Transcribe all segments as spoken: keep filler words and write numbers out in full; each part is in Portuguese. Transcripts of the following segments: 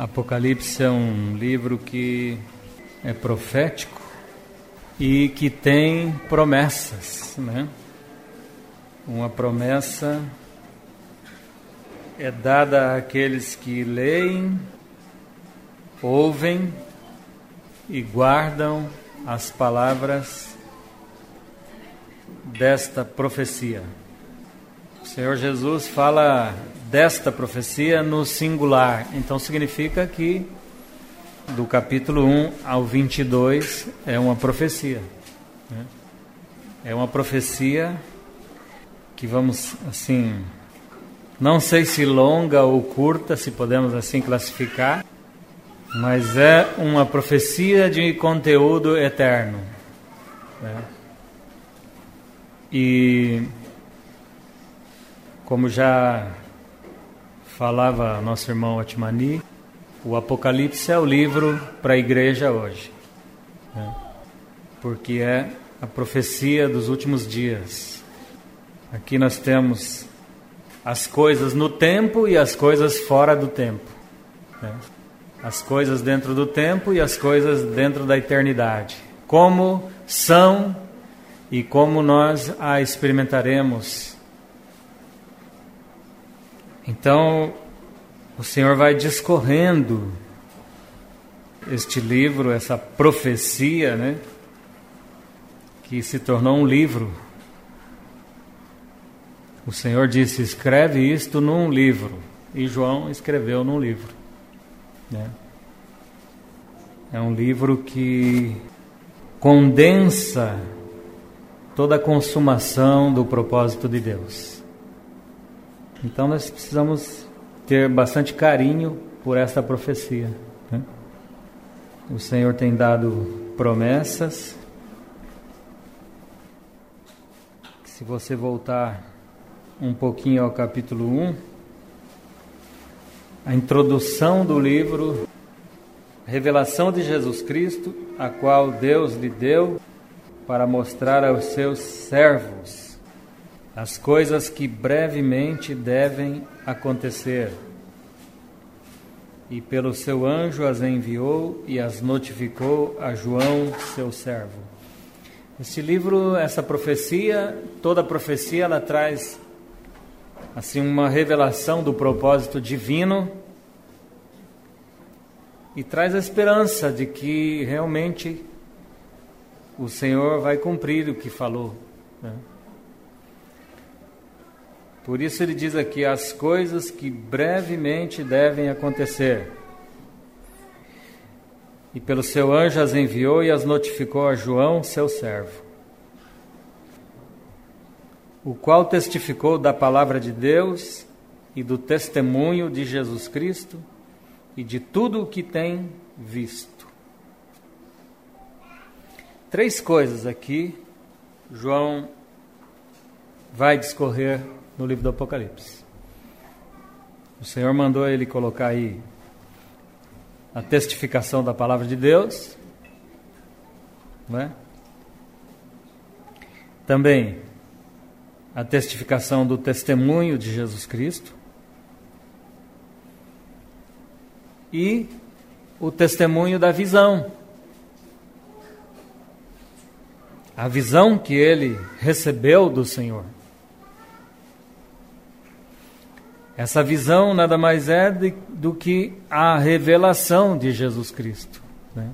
Apocalipse é um livro que é profético e que tem promessas, né? Uma promessa é dada àqueles que leem, ouvem e guardam as palavras desta profecia. O Senhor Jesus fala desta profecia no singular, então significa que do capítulo um ao vinte e dois é uma profecia, né? É uma profecia que vamos assim, não sei se longa ou curta, se podemos assim classificar, mas é uma profecia de conteúdo eterno, né? E como já falava nosso irmão Otmani, o Apocalipse é o livro para a igreja hoje, né? Porque é a profecia dos últimos dias. Aqui nós temos as coisas no tempo e as coisas fora do tempo, né? As coisas dentro do tempo e as coisas dentro da eternidade. Como são e como nós a experimentaremos. Então, o Senhor vai discorrendo este livro, essa profecia, né? Que se tornou um livro. O Senhor disse, escreve isto num livro. E João escreveu num livro, né? É um livro que condensa toda a consumação do propósito de Deus. Então nós precisamos ter bastante carinho por esta profecia, né? O Senhor tem dado promessas. Se você voltar um pouquinho ao capítulo um, a introdução do livro, a revelação de Jesus Cristo, a qual Deus lhe deu para mostrar aos seus servos as coisas que brevemente devem acontecer. E pelo seu anjo as enviou e as notificou a João, seu servo. Este livro, essa profecia, toda profecia, ela traz assim uma revelação do propósito divino e traz a esperança de que realmente o Senhor vai cumprir o que falou, né? Por isso ele diz aqui, as coisas que brevemente devem acontecer. E pelo seu anjo as enviou e as notificou a João, seu servo, o qual testificou da palavra de Deus e do testemunho de Jesus Cristo e de tudo o que tem visto. Três coisas aqui João vai discorrer no livro do Apocalipse. O Senhor mandou ele colocar aí a testificação da palavra de Deus, não é? Também a testificação do testemunho de Jesus Cristo e o testemunho da visão. A visão que ele recebeu do Senhor. Essa visão nada mais é de, do que a revelação de Jesus Cristo, né?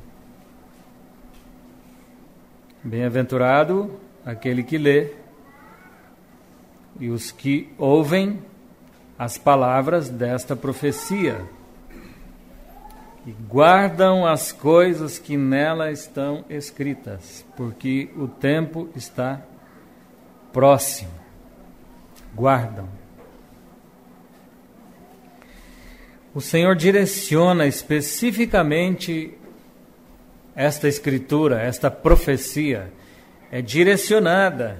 Bem-aventurado aquele que lê e os que ouvem as palavras desta profecia e guardam as coisas que nela estão escritas, porque o tempo está próximo. Guardam. O Senhor direciona especificamente esta escritura, esta profecia, é direcionada,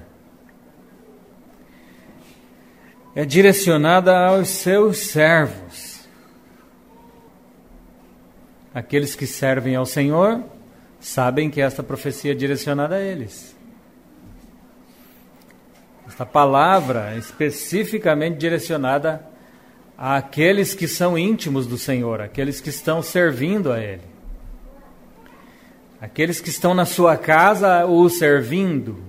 é direcionada aos seus servos. Aqueles que servem ao Senhor sabem que esta profecia é direcionada a eles. Esta palavra é especificamente direcionada àqueles que são íntimos do Senhor, aqueles que estão servindo a Ele. Aqueles que estão na sua casa o servindo.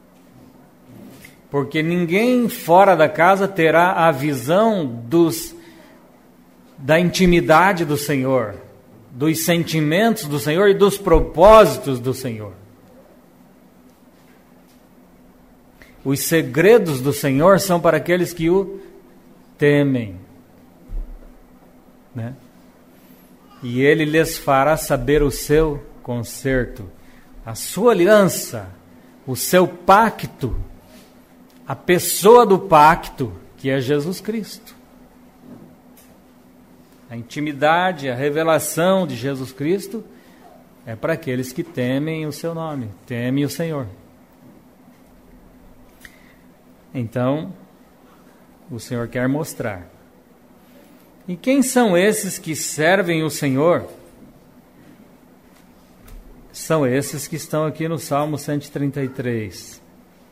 Porque ninguém fora da casa terá a visão dos, da intimidade do Senhor, dos sentimentos do Senhor e dos propósitos do Senhor. Os segredos do Senhor são para aqueles que o temem, né? E Ele lhes fará saber o seu concerto, a sua aliança, o seu pacto, a pessoa do pacto, que é Jesus Cristo. A intimidade, a revelação de Jesus Cristo é para aqueles que temem o seu nome, temem o Senhor. Então, o Senhor quer mostrar. E quem são esses que servem o Senhor? São esses que estão aqui no Salmo cento e trinta e três.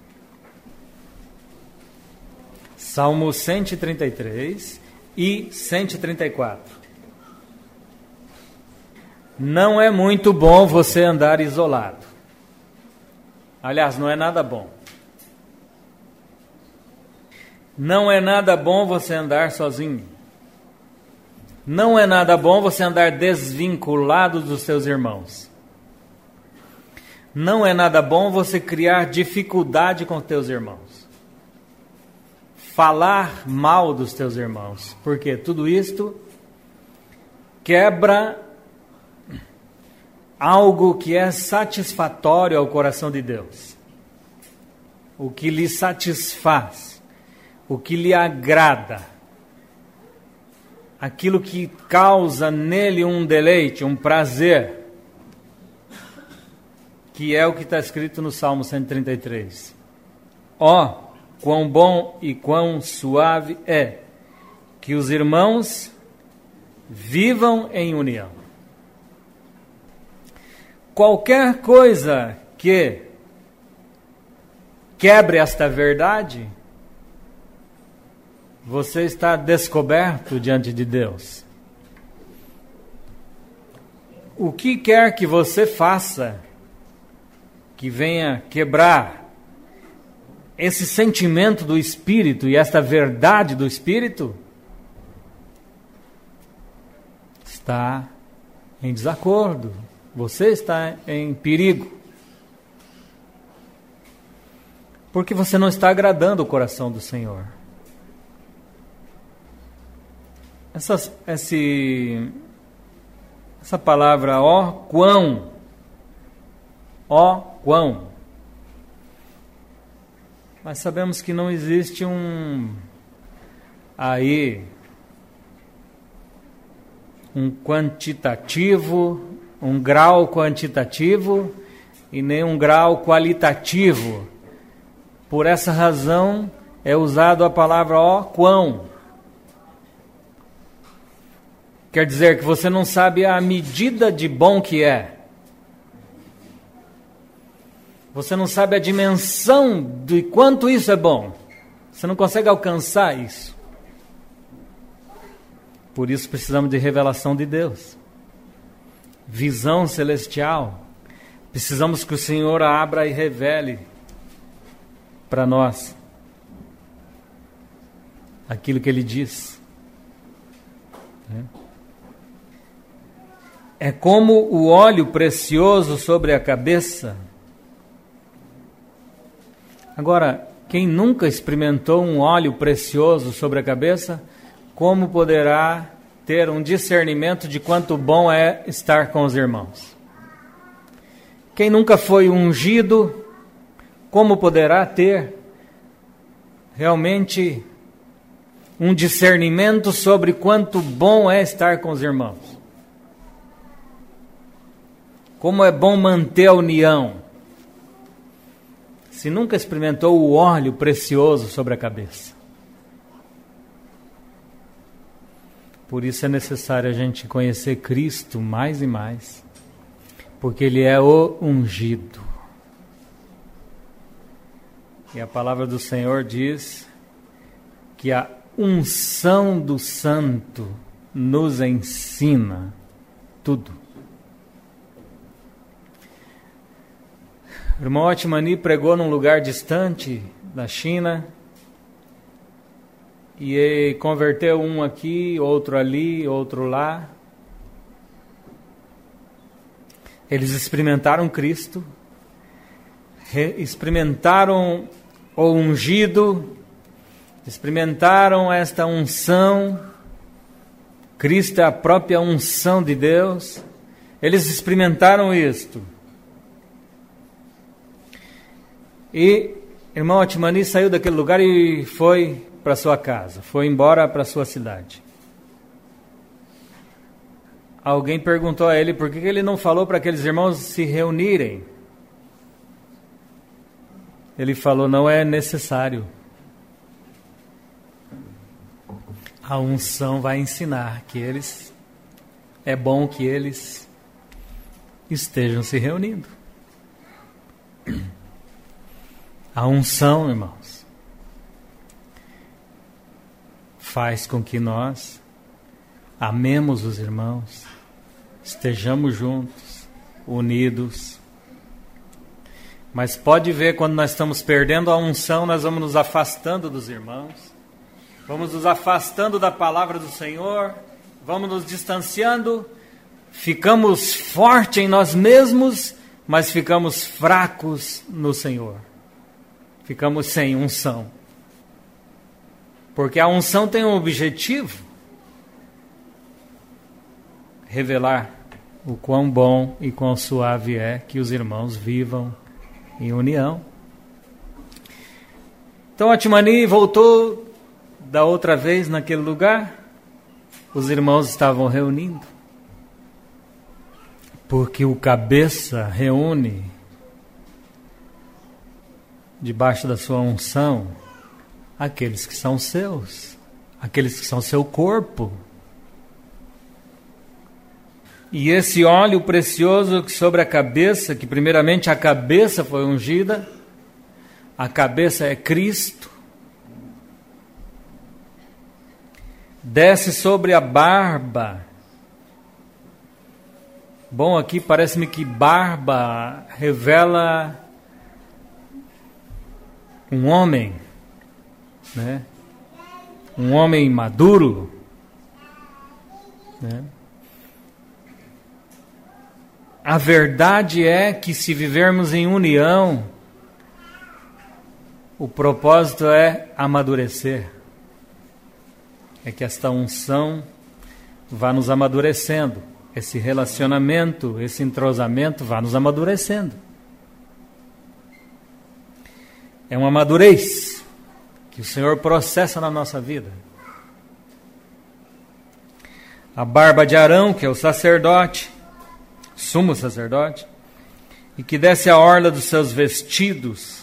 Salmo cento e trinta e três e cento e trinta e quatro. Não é muito bom você andar isolado. Aliás, não é nada bom. Não é nada bom você andar sozinho. Não é nada bom você andar desvinculado dos seus irmãos. Não é nada bom você criar dificuldade com teus irmãos. Falar mal dos teus irmãos. Porque tudo isto quebra algo que é satisfatório ao coração de Deus. O que lhe satisfaz. O que lhe agrada, aquilo que causa nele um deleite, um prazer, que é o que está escrito no Salmo cento e trinta e três. Ó, oh, quão bom e quão suave é que os irmãos vivam em união. Qualquer coisa que quebre esta verdade, você está descoberto diante de Deus. O que quer que você faça que venha quebrar esse sentimento do Espírito e esta verdade do Espírito, está em desacordo. Você está em perigo. Porque você não está agradando o coração do Senhor. Essa, esse, essa palavra, ó quão, ó quão, mas sabemos que não existe um, aí, um quantitativo, um grau quantitativo e nem um grau qualitativo. Por essa razão é usado a palavra ó quão. Quer dizer que você não sabe a medida de bom que é. Você não sabe a dimensão de quanto isso é bom. Você não consegue alcançar isso. Por isso precisamos de revelação de Deus. Visão celestial. Precisamos que o Senhor abra e revele para nós aquilo que Ele diz. É. É como o óleo precioso sobre a cabeça. Agora, quem nunca experimentou um óleo precioso sobre a cabeça, como poderá ter um discernimento de quanto bom é estar com os irmãos? Quem nunca foi ungido, como poderá ter realmente um discernimento sobre quanto bom é estar com os irmãos? Como é bom manter a união. Se nunca experimentou o óleo precioso sobre a cabeça. Por isso é necessário a gente conhecer Cristo mais e mais. Porque Ele é o ungido. E a palavra do Senhor diz que a unção do Santo nos ensina tudo. O irmão Atmani pregou num lugar distante da China e converteu um aqui, outro ali, outro lá. Eles experimentaram Cristo, experimentaram o ungido, experimentaram esta unção. Cristo é a própria unção de Deus. Eles experimentaram isto. E irmão Atmani saiu daquele lugar e foi para sua casa, foi embora para sua cidade. Alguém perguntou a ele por que ele não falou para aqueles irmãos se reunirem. Ele falou: não é necessário. A unção vai ensinar que eles, é bom que eles estejam se reunindo. A unção, irmãos, faz com que nós amemos os irmãos, estejamos juntos, unidos. Mas pode ver, quando nós estamos perdendo a unção, nós vamos nos afastando dos irmãos, vamos nos afastando da palavra do Senhor, vamos nos distanciando, ficamos fortes em nós mesmos, mas ficamos fracos no Senhor. Ficamos sem unção. Porque a unção tem um objetivo: revelar o quão bom e quão suave é que os irmãos vivam em união. Então Atmani voltou da outra vez naquele lugar. Os irmãos estavam reunindo, porque o cabeça reúne debaixo da sua unção aqueles que são seus, aqueles que são seu corpo. E esse óleo precioso sobre a cabeça, que primeiramente a cabeça foi ungida, a cabeça é Cristo, desce sobre a barba. Bom, aqui parece-me que barba revela um homem, né? Um homem maduro, né? A verdade é que, se vivermos em união, o propósito é amadurecer. É que esta unção vá nos amadurecendo. Esse relacionamento, esse entrosamento vá nos amadurecendo. É uma madurez que o Senhor processa na nossa vida. A barba de Arão, que é o sacerdote, sumo sacerdote, e que desce a orla dos seus vestidos.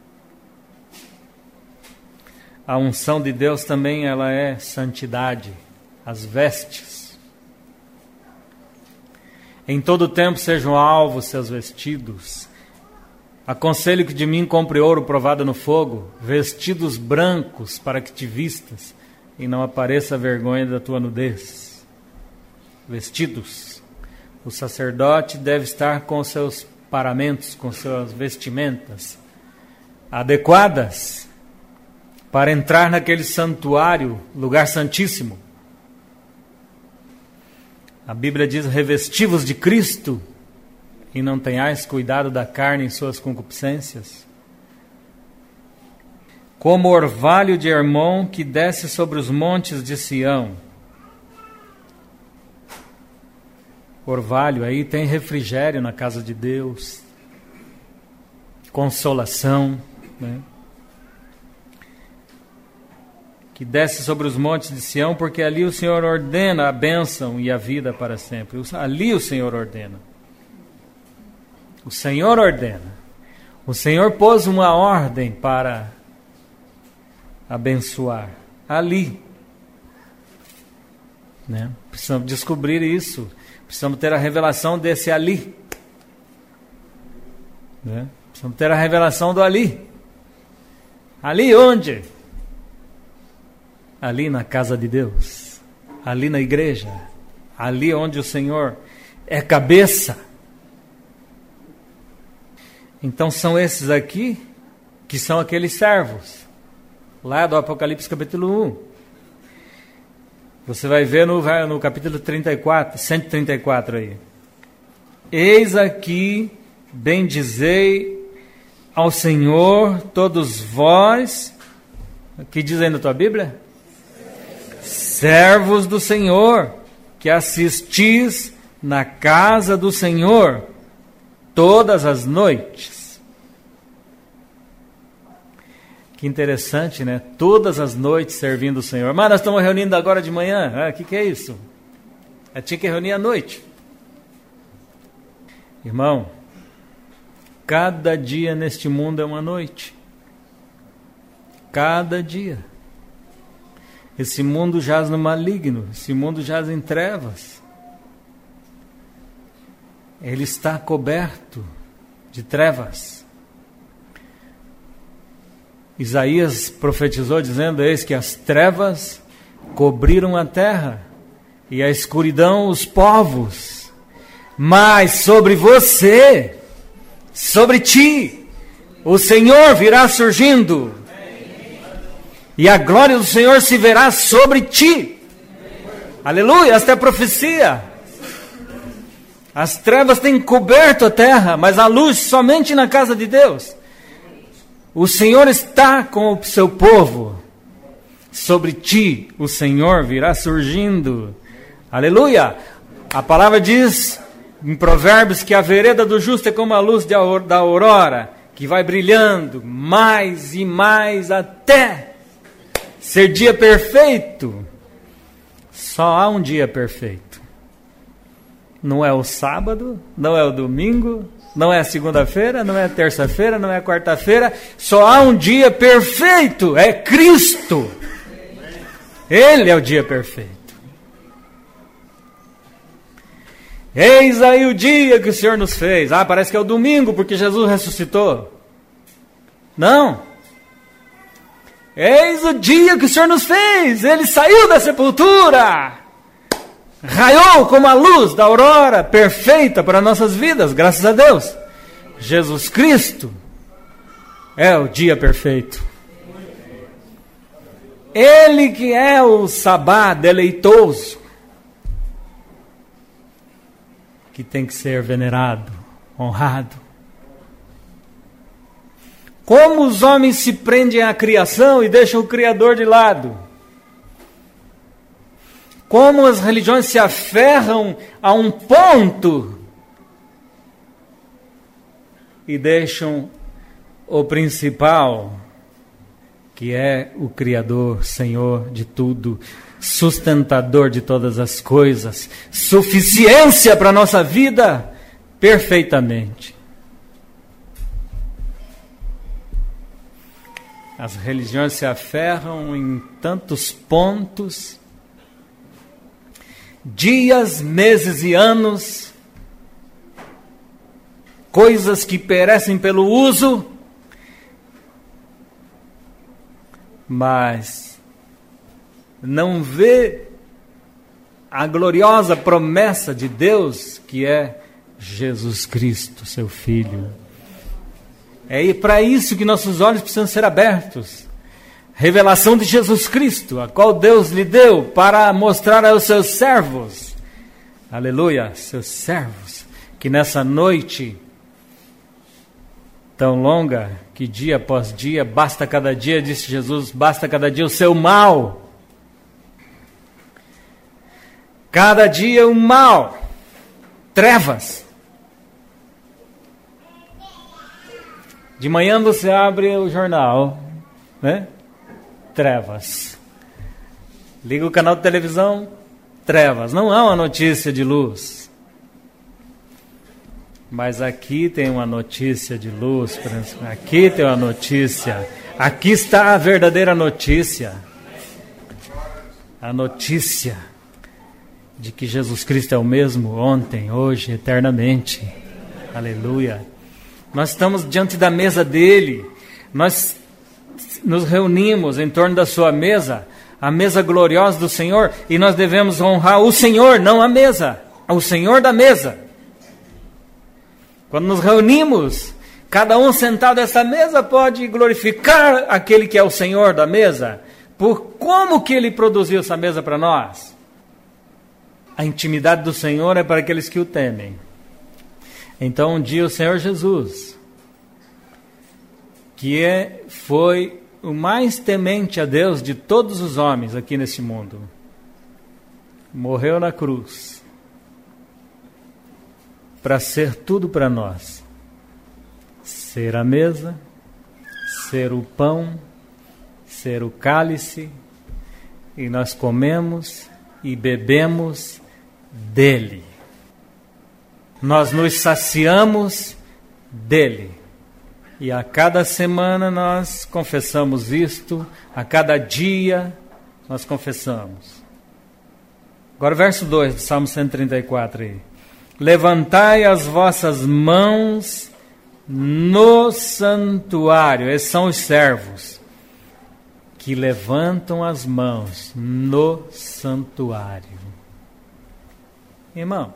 A unção de Deus também, ela é santidade, as vestes. Em todo tempo sejam alvos seus vestidos. Aconselho que de mim compre ouro provado no fogo, vestidos brancos para que te vistas e não apareça a vergonha da tua nudez. Vestidos. O sacerdote deve estar com seus paramentos, com suas vestimentas adequadas para entrar naquele santuário, lugar santíssimo. A Bíblia diz: revesti-vos de Cristo e não tenhais cuidado da carne em suas concupiscências. Como orvalho de Hermon que desce sobre os montes de Sião. Orvalho, aí tem refrigério na casa de Deus, consolação, né? Que desce sobre os montes de Sião, porque ali o Senhor ordena a bênção e a vida para sempre. Ali o Senhor ordena. O Senhor ordena. O Senhor pôs uma ordem para abençoar. Ali. Né? Precisamos descobrir isso. Precisamos ter a revelação desse ali. Né? Precisamos ter a revelação do ali. Ali onde? ali na casa de Deus, ali na igreja, ali onde o Senhor é cabeça. Então são esses aqui que são aqueles servos, lá do Apocalipse capítulo um. Você vai ver no, no capítulo trinta e quatro, cento e trinta e quatro aí. Eis aqui, bendizei ao Senhor todos vós, o que diz aí na tua Bíblia? Servos do Senhor, que assistis na casa do Senhor todas as noites. Que interessante, né? Todas as noites servindo o Senhor. Mas nós estamos reunindo agora de manhã. O ah, que, que é isso? Eu tinha que reunir à noite. Irmão, cada dia neste mundo é uma noite. Cada dia. Esse mundo jaz no maligno. Esse mundo jaz em trevas. Ele está coberto de trevas. Isaías profetizou dizendo: eis que as trevas cobriram a terra e a escuridão os povos, mas sobre você, sobre ti, o Senhor virá surgindo, e a glória do Senhor se verá sobre ti. Aleluia, esta é a profecia. As trevas têm coberto a terra, mas a luz somente na casa de Deus. O Senhor está com o seu povo. Sobre ti o Senhor virá surgindo. Aleluia! A palavra diz em Provérbios que a vereda do justo é como a luz da aurora, que vai brilhando mais e mais até ser dia perfeito. Só há um dia perfeito. Não é o sábado, não é o domingo, não é a segunda-feira, não é a terça-feira, não é a quarta-feira. Só há um dia perfeito, é Cristo. Ele é o dia perfeito. Eis aí o dia que o Senhor nos fez. Ah, parece que é o domingo porque Jesus ressuscitou. Não. Eis o dia que o Senhor nos fez. Ele saiu da sepultura. Raiou como a luz da aurora, perfeita para nossas vidas, graças a Deus. Jesus Cristo é o dia perfeito. Ele que é o sabá deleitoso, que tem que ser venerado, honrado. Como os homens se prendem à criação e deixam o Criador de lado. Como as religiões se aferram a um ponto e deixam o principal, que é o Criador, Senhor de tudo, sustentador de todas as coisas, suficiência para a nossa vida, perfeitamente. As religiões se aferram em tantos pontos, dias, meses e anos, coisas que perecem pelo uso, mas não vê a gloriosa promessa de Deus, que é Jesus Cristo, seu Filho. É para isso que nossos olhos precisam ser abertos. Revelação de Jesus Cristo, a qual Deus lhe deu para mostrar aos seus servos, aleluia, seus servos, que nessa noite tão longa, que dia após dia, basta cada dia, disse Jesus, basta cada dia o seu mal. Cada dia o mal, trevas. De manhã você abre o jornal, né? Trevas. Liga o canal de televisão, trevas. Não há uma notícia de luz. Mas aqui tem uma notícia de luz. Aqui tem uma notícia. Aqui está a verdadeira notícia. A notícia de que Jesus Cristo é o mesmo ontem, hoje, eternamente. Aleluia. Nós estamos diante da mesa dele. Nós nos reunimos em torno da sua mesa, a mesa gloriosa do Senhor, e nós devemos honrar o Senhor, não a mesa, o Senhor da mesa. Quando nos reunimos, cada um sentado nessa mesa pode glorificar aquele que é o Senhor da mesa, por como que Ele produziu essa mesa para nós. A intimidade do Senhor é para aqueles que o temem. Então um dia o Senhor Jesus, que é, foi o mais temente a Deus de todos os homens aqui nesse mundo, morreu na cruz para ser tudo para nós. Ser a mesa, ser o pão, ser o cálice, e nós comemos e bebemos dele. Nós nos saciamos dele. E a cada semana nós confessamos isto, a cada dia nós confessamos. Agora o verso dois do Salmo cento e trinta e quatro aí. Levantai as vossas mãos no santuário. Esses são os servos que levantam as mãos no santuário. Irmão,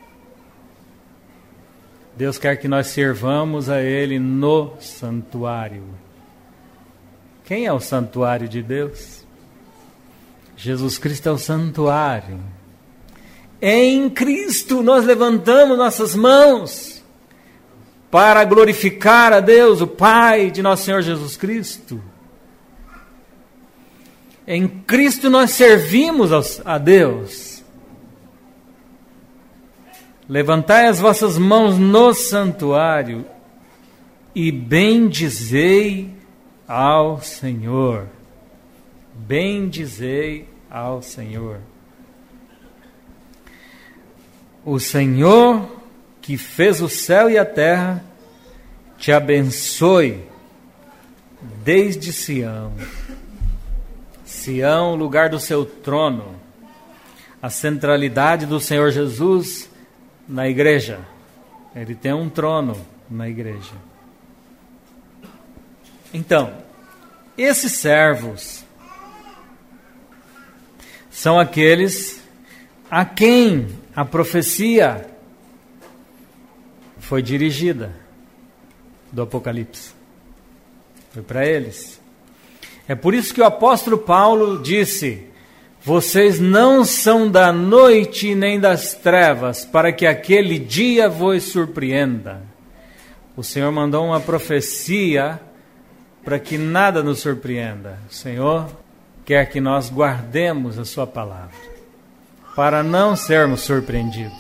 Deus quer que nós servamos a Ele no santuário. Quem é o santuário de Deus? Jesus Cristo é o santuário. Em Cristo nós levantamos nossas mãos para glorificar a Deus, o Pai de nosso Senhor Jesus Cristo. Em Cristo nós servimos a Deus. Levantai as vossas mãos no santuário e bendizei ao Senhor. Bendizei ao Senhor. O Senhor que fez o céu e a terra te abençoe desde Sião. Sião, lugar do seu trono, a centralidade do Senhor Jesus na igreja. Ele tem um trono na igreja. Então, esses servos são aqueles a quem a profecia foi dirigida do Apocalipse. Foi para eles. É por isso que o apóstolo Paulo disse: vocês não são da noite nem das trevas, para que aquele dia vos surpreenda. O Senhor mandou uma profecia para que nada nos surpreenda. O Senhor quer que nós guardemos a sua palavra, para não sermos surpreendidos.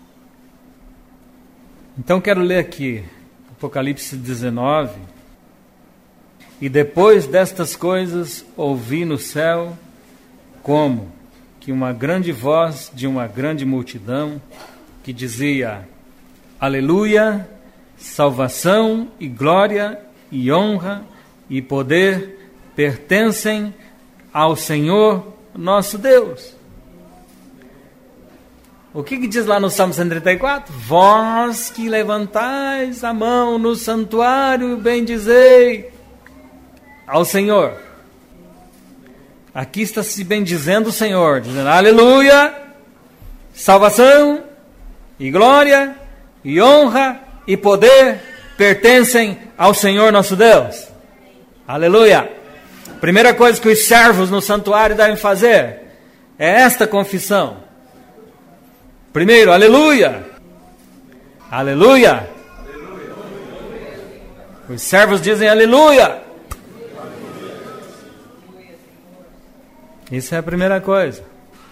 Então quero ler aqui Apocalipse dezenove. E depois destas coisas ouvi no céu como que uma grande voz de uma grande multidão que dizia: Aleluia, salvação e glória e honra e poder pertencem ao Senhor nosso Deus. O que, que diz lá no Salmo cento e trinta e quatro? Vós que levantais a mão no santuário, bendizei ao Senhor. Aqui está se bendizendo o Senhor, dizendo: Aleluia, salvação e glória e honra e poder pertencem ao Senhor nosso Deus. Aleluia. Primeira coisa que os servos no santuário devem fazer é esta confissão. Primeiro, aleluia. Aleluia. Os servos dizem aleluia. Isso é a primeira coisa.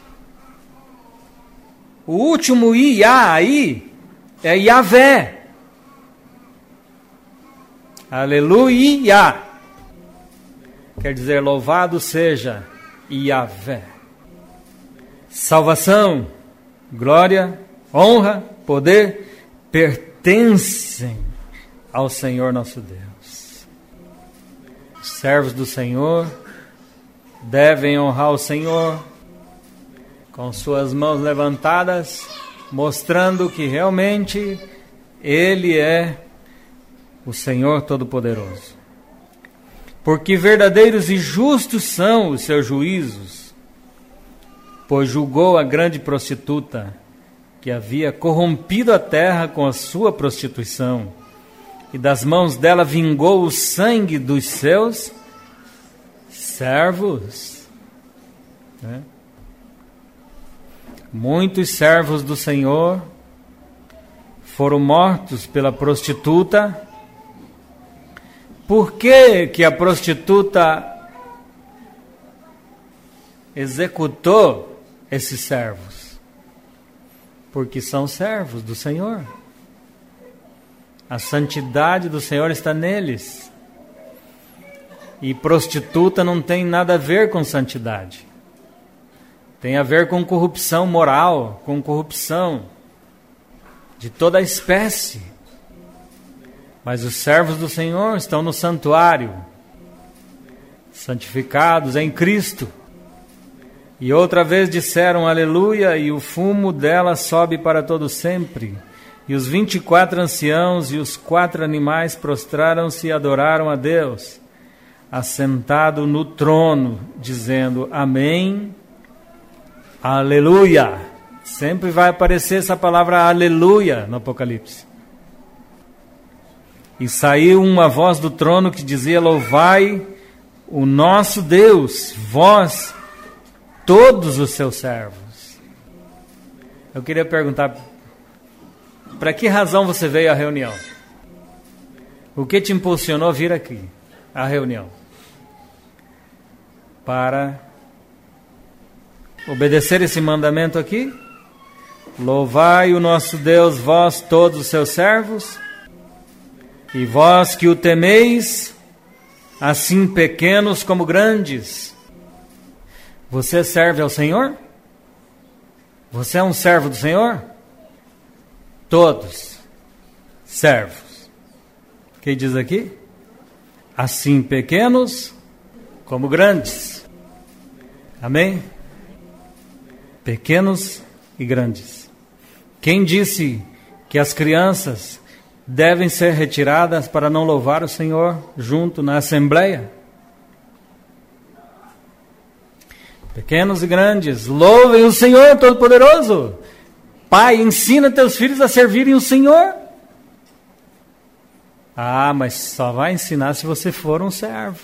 O último Iá aí é Yahvé. Aleluia. Quer dizer, louvado seja Yahvé. Salvação, glória, honra, poder pertencem ao Senhor nosso Deus. Os servos do Senhor devem honrar o Senhor com suas mãos levantadas, mostrando que realmente Ele é o Senhor Todo-Poderoso. Porque verdadeiros e justos são os seus juízos pois julgou a grande prostituta, que havia corrompido a terra com a sua prostituição, e das mãos dela vingou o sangue dos seus servos. Né? Muitos servos do Senhor foram mortos pela prostituta. Por que que a prostituta executou esses servos? Porque são servos do Senhor. A santidade do Senhor está neles. E prostituta não tem nada a ver com santidade. Tem a ver com corrupção moral, com corrupção de toda a espécie. Mas os servos do Senhor estão no santuário, santificados em Cristo. E outra vez disseram aleluia, e o fumo dela sobe para todo sempre. E os vinte e quatro anciãos e os quatro animais prostraram-se e adoraram a Deus, assentado no trono, dizendo amém, aleluia. Sempre vai aparecer essa palavra aleluia no Apocalipse. E saiu uma voz do trono que dizia: louvai o nosso Deus, vós, todos os seus servos. Eu queria perguntar, para que razão você veio à reunião? O que te impulsionou a vir aqui, à reunião? Para obedecer esse mandamento aqui? Louvai o nosso Deus, vós, todos os seus servos, e vós que o temeis, assim pequenos como grandes. Você serve ao Senhor? Você é um servo do Senhor? Todos servos. Quem diz aqui? Assim pequenos como grandes. Amém? Pequenos e grandes. Quem disse que as crianças devem ser retiradas para não louvar o Senhor junto na assembleia? Pequenos e grandes, louvem o Senhor Todo-Poderoso. Pai, ensina teus filhos a servirem o Senhor. Ah, mas só vai ensinar se você for um servo.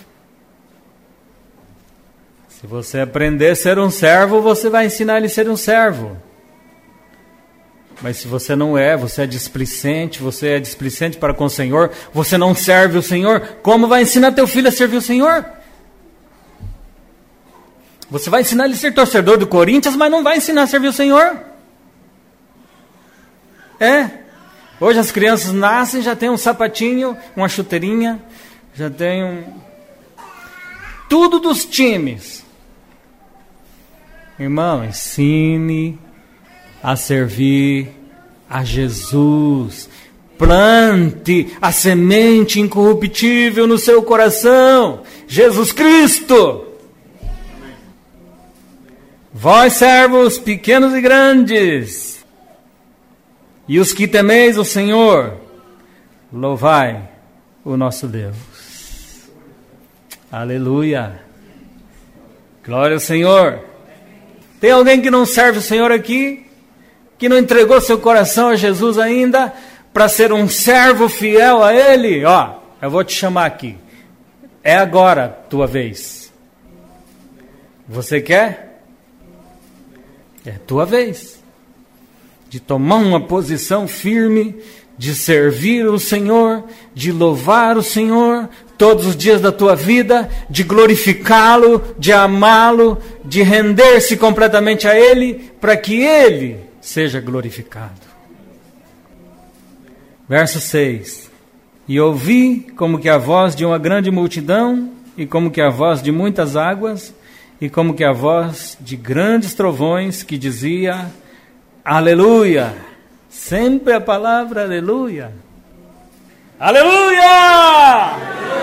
Se você aprender a ser um servo, você vai ensinar ele a ser um servo. Mas se você não é, você é displicente, você é displicente para com o Senhor, você não serve o Senhor, como vai ensinar teu filho a servir o Senhor? Você vai ensinar ele a ser torcedor do Corinthians, mas não vai ensinar a servir o Senhor? É. Hoje as crianças nascem, já tem um sapatinho, uma chuteirinha, já tem um... tudo dos times. Irmão, ensine a servir a Jesus. Plante a semente incorruptível no seu coração, Jesus Cristo. Vós, servos pequenos e grandes, e os que temeis o Senhor, louvai o nosso Deus. Aleluia. Glória ao Senhor. Tem alguém que não serve o Senhor aqui? Que não entregou seu coração a Jesus ainda, para ser um servo fiel a Ele? Ó, eu vou te chamar aqui. É agora a tua vez. Você quer? É a tua vez. De tomar uma posição firme, de servir o Senhor, de louvar o Senhor todos os dias da tua vida, de glorificá-lo, de amá-lo, de render-se completamente a Ele, para que Ele seja glorificado. Verso seis. E ouvi como que a voz de uma grande multidão, e como que a voz de muitas águas, e como que a voz de grandes trovões, que dizia: aleluia. Sempre a palavra aleluia. Aleluia!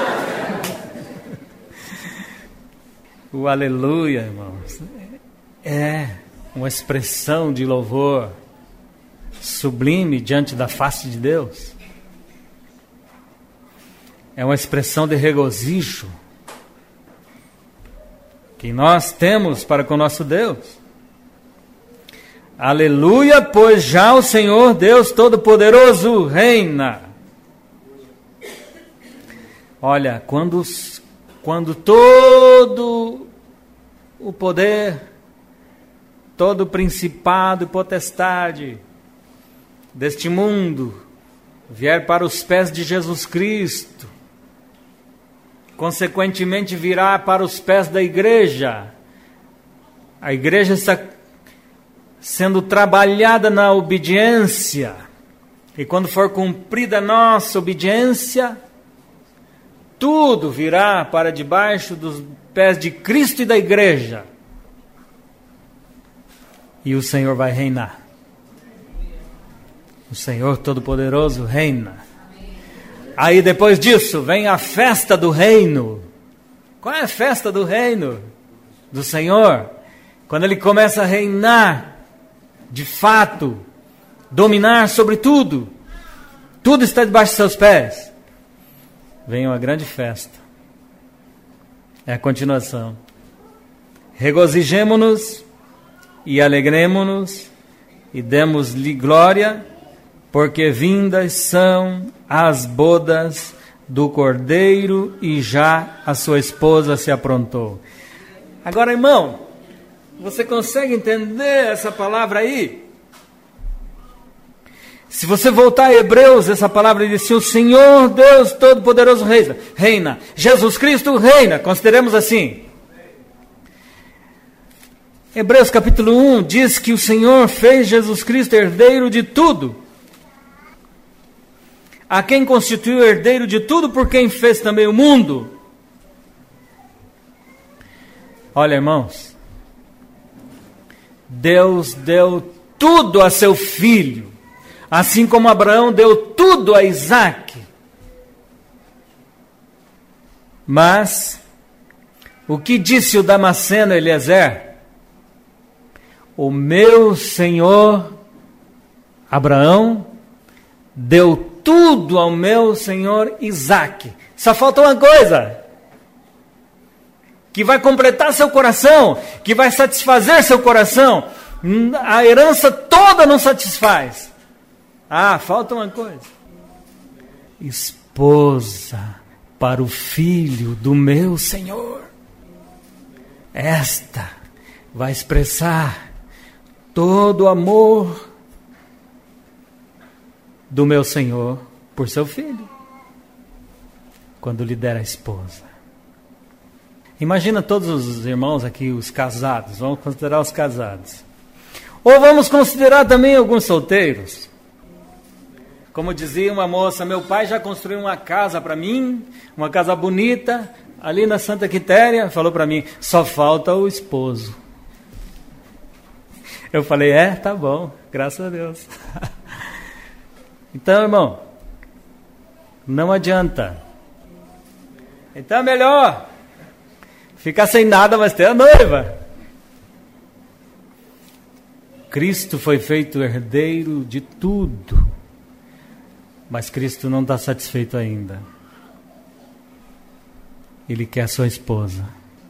O aleluia, irmãos, é uma expressão de louvor sublime diante da face de Deus. É uma expressão de regozijo que nós temos para com o nosso Deus. Aleluia, pois já o Senhor Deus Todo-Poderoso reina. Olha, quando, quando todo o poder, todo o principado e potestade deste mundo vier para os pés de Jesus Cristo, consequentemente virá para os pés da igreja. A igreja está sendo trabalhada na obediência, e quando for cumprida a nossa obediência, tudo virá para debaixo dos pés de Cristo e da igreja, e o Senhor vai reinar. O Senhor Todo-Poderoso reina. Aí depois disso vem a festa do reino. Qual é a festa do reino do Senhor? Quando Ele começa a reinar de fato, dominar sobre tudo, tudo está debaixo de seus pés. Vem uma grande festa. É a continuação. Regozijemo-nos e alegremo-nos e demos-lhe glória, porque vindas são as bodas do Cordeiro e já a sua esposa se aprontou. Agora, irmão, você consegue entender essa palavra aí? Se você voltar a Hebreus, essa palavra diz assim: o Senhor Deus Todo-Poderoso reina, reina. Jesus Cristo reina. Consideremos assim. Hebreus capítulo um diz que o Senhor fez Jesus Cristo herdeiro de tudo. A quem constituiu herdeiro de tudo, por quem fez também o mundo. Olha, irmãos, Deus deu tudo a seu filho, assim como Abraão deu tudo a Isaque. Mas, o que disse o Damasceno Eliezer? O meu senhor Abraão deu tudo ao meu senhor Isaque. Só falta uma coisa, que vai completar seu coração, que vai satisfazer seu coração. A herança toda não satisfaz. Ah, falta uma coisa. Esposa para o filho do meu Senhor. Esta vai expressar todo o amor do meu Senhor por seu filho, quando lhe der a esposa. Imagina todos os irmãos aqui, os casados, vamos considerar os casados. Ou vamos considerar também alguns solteiros. Como dizia uma moça, meu pai já construiu uma casa para mim, uma casa bonita, ali na Santa Quitéria, falou para mim, só falta o esposo. Eu falei, é, tá bom, graças a Deus. Então, irmão, não adianta. Então é melhor ficar sem nada, mas ter a noiva. Cristo foi feito herdeiro de tudo, mas Cristo não está satisfeito ainda. Ele quer a sua esposa.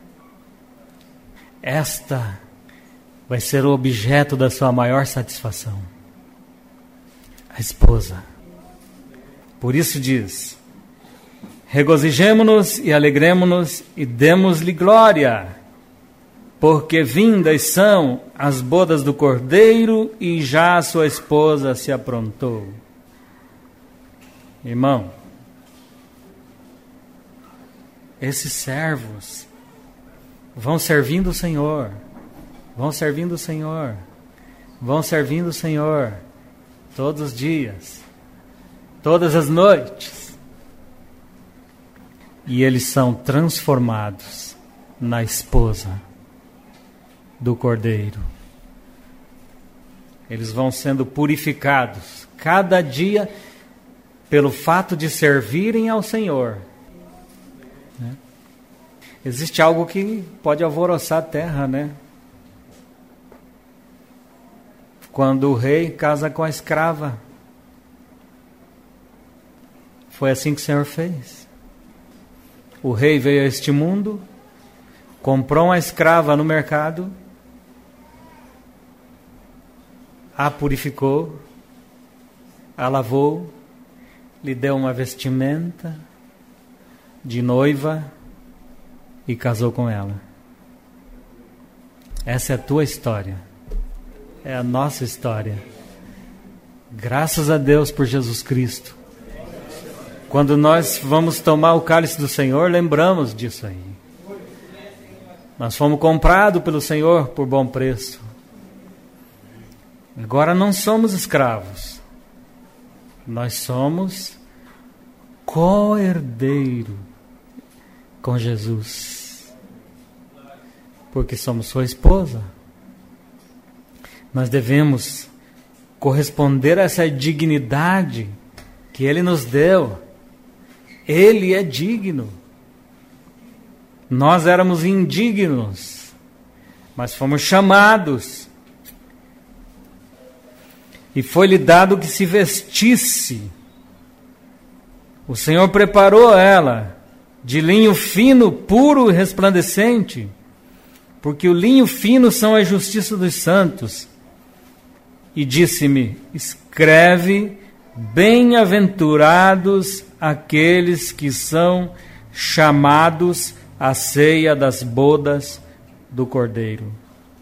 Esta vai ser o objeto da sua maior satisfação. A esposa. Por isso diz: regozijemo-nos e alegremo-nos e demos-lhe glória, porque vindas são as bodas do Cordeiro e já a sua esposa se aprontou. Irmão, esses servos vão servindo o Senhor, vão servindo o Senhor, vão servindo o Senhor todos os dias, todas as noites, e eles são transformados na esposa do Cordeiro. Eles vão sendo purificados cada dia pelo fato de servirem ao Senhor. Né? Existe algo que pode alvoroçar a terra, né? Quando o rei casa com a escrava. Foi assim que o Senhor fez. O rei veio a este mundo, comprou uma escrava no mercado a purificou, a lavou, lhe deu uma vestimenta de noiva e casou com ela. Essa é a tua história, é a nossa história. Graças a Deus por Jesus Cristo. Quando nós vamos tomar o cálice do Senhor, lembramos disso aí. Nós fomos comprados pelo Senhor por bom preço. Agora não somos escravos. Nós somos co-herdeiro com Jesus. Porque somos sua esposa. Nós devemos corresponder a essa dignidade que Ele nos deu. Ele é digno. Nós éramos indignos, mas fomos chamados. E foi-lhe dado que se vestisse. O Senhor preparou ela de linho fino, puro e resplandecente, porque o linho fino são a justiça dos santos. E disse-me: escreve, bem-aventurados aqueles que são chamados à ceia das bodas do Cordeiro.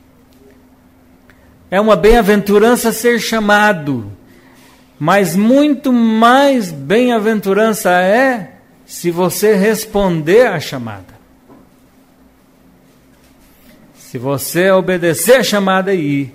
É uma bem-aventurança ser chamado, mas muito mais bem-aventurança é se você responder à chamada. Se você obedecer à chamada e ir.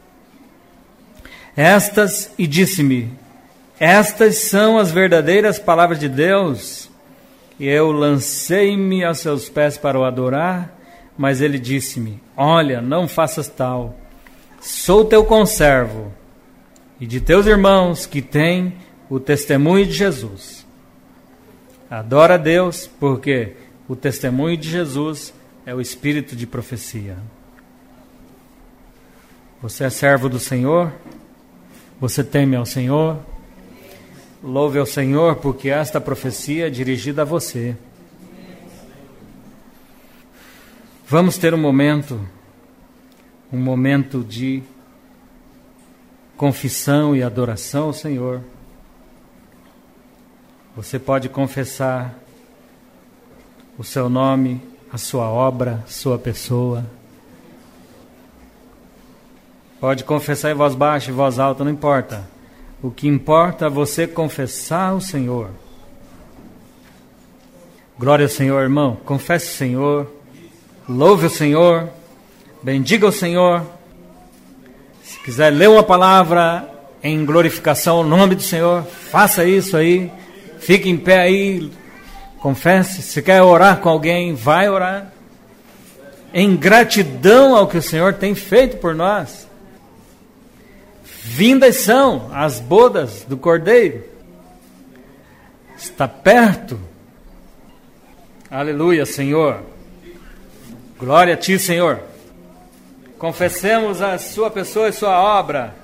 Estas, e disse-me, estas são as verdadeiras palavras de Deus. E eu lancei-me aos seus pés para o adorar, mas ele disse-me: olha, não faças tal. Sou teu conservo e de teus irmãos que têm o testemunho de Jesus. Adora a Deus, porque o testemunho de Jesus é o espírito de profecia. Você é servo do Senhor? Você teme ao Senhor? Louve ao Senhor, porque esta profecia é dirigida a você. Vamos ter um momento, um momento de confissão e adoração ao Senhor. Você pode confessar o seu nome, a sua obra, sua pessoa. Pode confessar em voz baixa, em voz alta, não importa. O que importa é você confessar o Senhor. Glória ao Senhor, irmão. Confesse o Senhor. Louve o Senhor. Bendiga o Senhor. Se quiser ler uma palavra em glorificação ao nome do Senhor, faça isso aí. Fique em pé aí. Confesse. Se quer orar com alguém, vai orar. Em gratidão ao que o Senhor tem feito por nós. Vindas são as bodas do Cordeiro. Está perto. Aleluia, Senhor. Glória a Ti, Senhor. Confessemos a Sua pessoa e Sua obra.